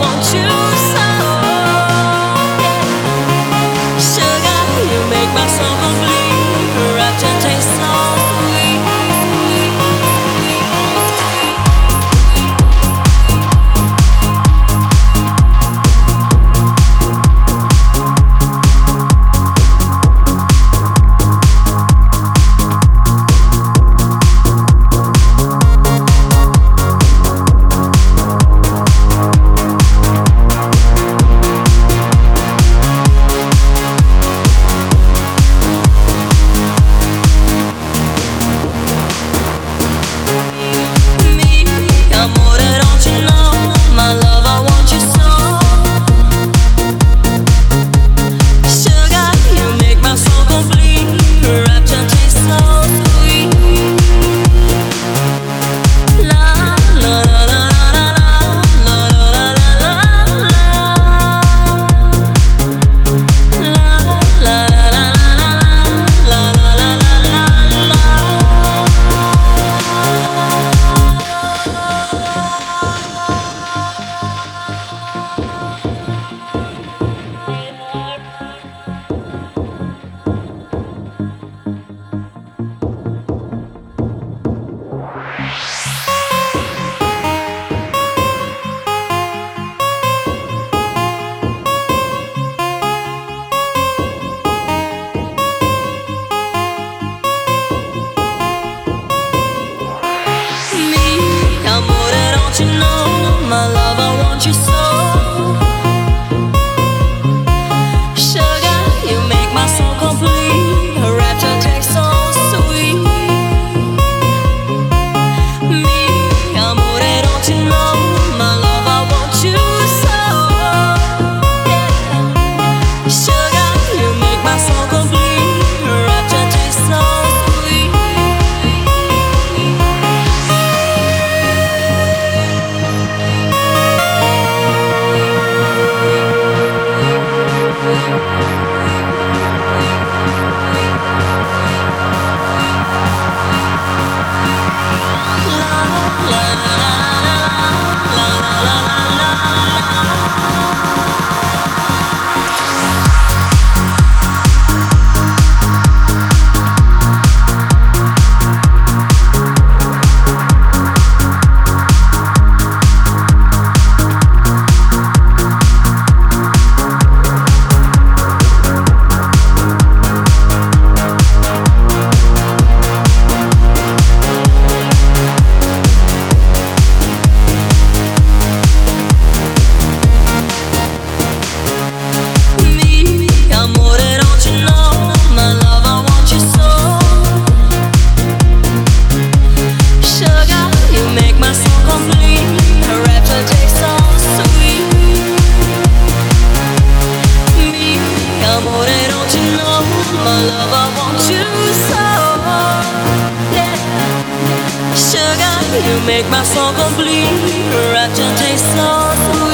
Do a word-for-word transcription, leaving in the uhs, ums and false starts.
want you so. Sugar, you make my soul complete. Rapture tastes so sweet. You know, my love, I want you so. Sugar, you make my soul complete. A rapture tastes so sweet. Me, amore, don't you know, my love, I want you so. Yeah. Sugar, you make my soul complete. A rapture tastes so sweet. My love, I want you so. Yeah. Sugar, you make my soul complete. Rapture tastes so sweet.